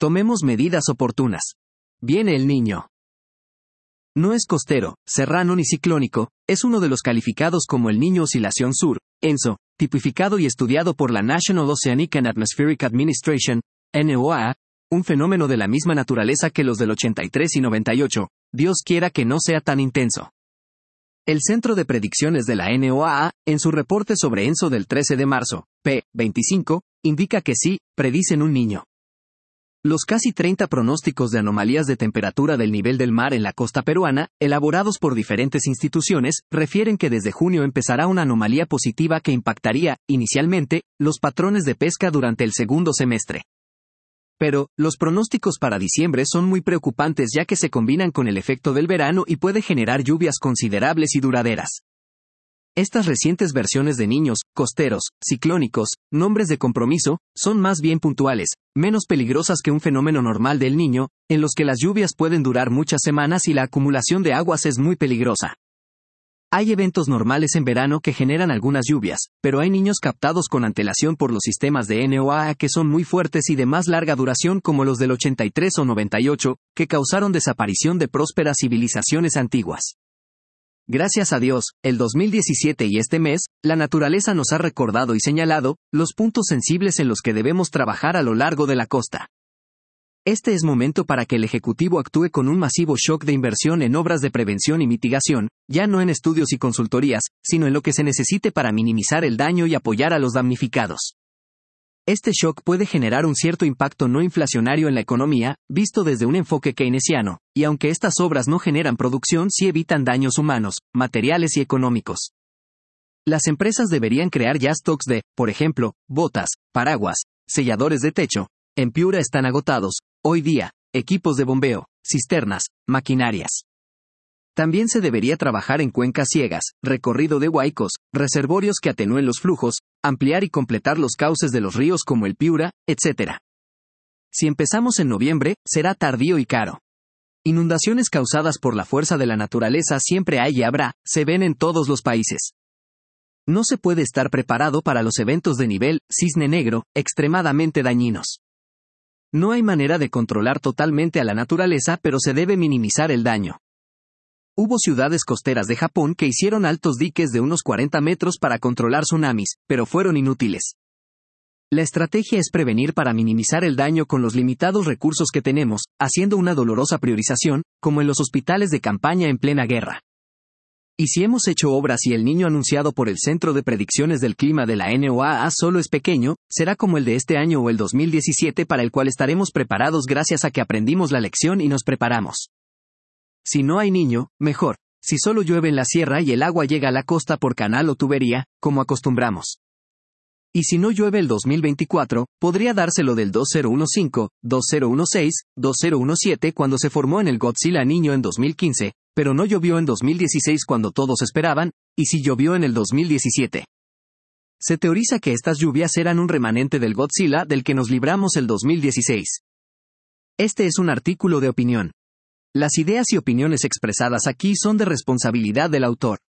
Tomemos medidas oportunas. Viene el Niño. No es costero, serrano ni ciclónico, es uno de los calificados como el Niño Oscilación Sur, ENSO, tipificado y estudiado por la National Oceanic and Atmospheric Administration, NOAA, un fenómeno de la misma naturaleza que los del 83 y 98, Dios quiera que no sea tan intenso. El Centro de Predicciones de la NOAA, en su reporte sobre ENSO del 13 de marzo, p. 25, indica que sí, predicen un niño. Los casi 30 pronósticos de anomalías de temperatura del nivel del mar en la costa peruana, elaborados por diferentes instituciones, refieren que desde junio empezará una anomalía positiva que impactaría, inicialmente, los patrones de pesca durante el segundo semestre. Pero, los pronósticos para diciembre son muy preocupantes ya que se combinan con el efecto del verano y puede generar lluvias considerables y duraderas. Estas recientes versiones de niños, costeros, ciclónicos, nombres de compromiso, son más bien puntuales, menos peligrosas que un fenómeno normal del Niño, en los que las lluvias pueden durar muchas semanas y la acumulación de aguas es muy peligrosa. Hay eventos normales en verano que generan algunas lluvias, pero hay niños captados con antelación por los sistemas de NOAA que son muy fuertes y de más larga duración como los del 83 o 98, que causaron desaparición de prósperas civilizaciones antiguas. Gracias a Dios, el 2017 y este mes, la naturaleza nos ha recordado y señalado los puntos sensibles en los que debemos trabajar a lo largo de la costa. Este es momento para que el Ejecutivo actúe con un masivo shock de inversión en obras de prevención y mitigación, ya no en estudios y consultorías, sino en lo que se necesite para minimizar el daño y apoyar a los damnificados. Este shock puede generar un cierto impacto no inflacionario en la economía, visto desde un enfoque keynesiano, y aunque estas obras no generan producción, sí evitan daños humanos, materiales y económicos. Las empresas deberían crear ya stocks de, por ejemplo, botas, paraguas, selladores de techo. En Piura están agotados, hoy día, equipos de bombeo, cisternas, maquinarias. También se debería trabajar en cuencas ciegas, recorrido de huaicos, reservorios que atenúen los flujos, ampliar y completar los cauces de los ríos como el Piura, etc. Si empezamos en noviembre, será tardío y caro. Inundaciones causadas por la fuerza de la naturaleza siempre hay y habrá, se ven en todos los países. No se puede estar preparado para los eventos de nivel cisne negro, extremadamente dañinos. No hay manera de controlar totalmente a la naturaleza, pero se debe minimizar el daño. Hubo ciudades costeras de Japón que hicieron altos diques de unos 40 metros para controlar tsunamis, pero fueron inútiles. La estrategia es prevenir para minimizar el daño con los limitados recursos que tenemos, haciendo una dolorosa priorización, como en los hospitales de campaña en plena guerra. Y si hemos hecho obras y el niño anunciado por el Centro de Predicciones del Clima de la NOAA solo es pequeño, será como el de este año o el 2017 para el cual estaremos preparados gracias a que aprendimos la lección y nos preparamos. Si no hay niño, mejor, si solo llueve en la sierra y el agua llega a la costa por canal o tubería, como acostumbramos. Y si no llueve el 2024, podría dárselo del 2015, 2016, 2017 cuando se formó en el Godzilla Niño en 2015, pero no llovió en 2016 cuando todos esperaban, y sí llovió en el 2017. Se teoriza que estas lluvias eran un remanente del Godzilla del que nos libramos el 2016. Este es un artículo de opinión. Las ideas y opiniones expresadas aquí son de responsabilidad del autor.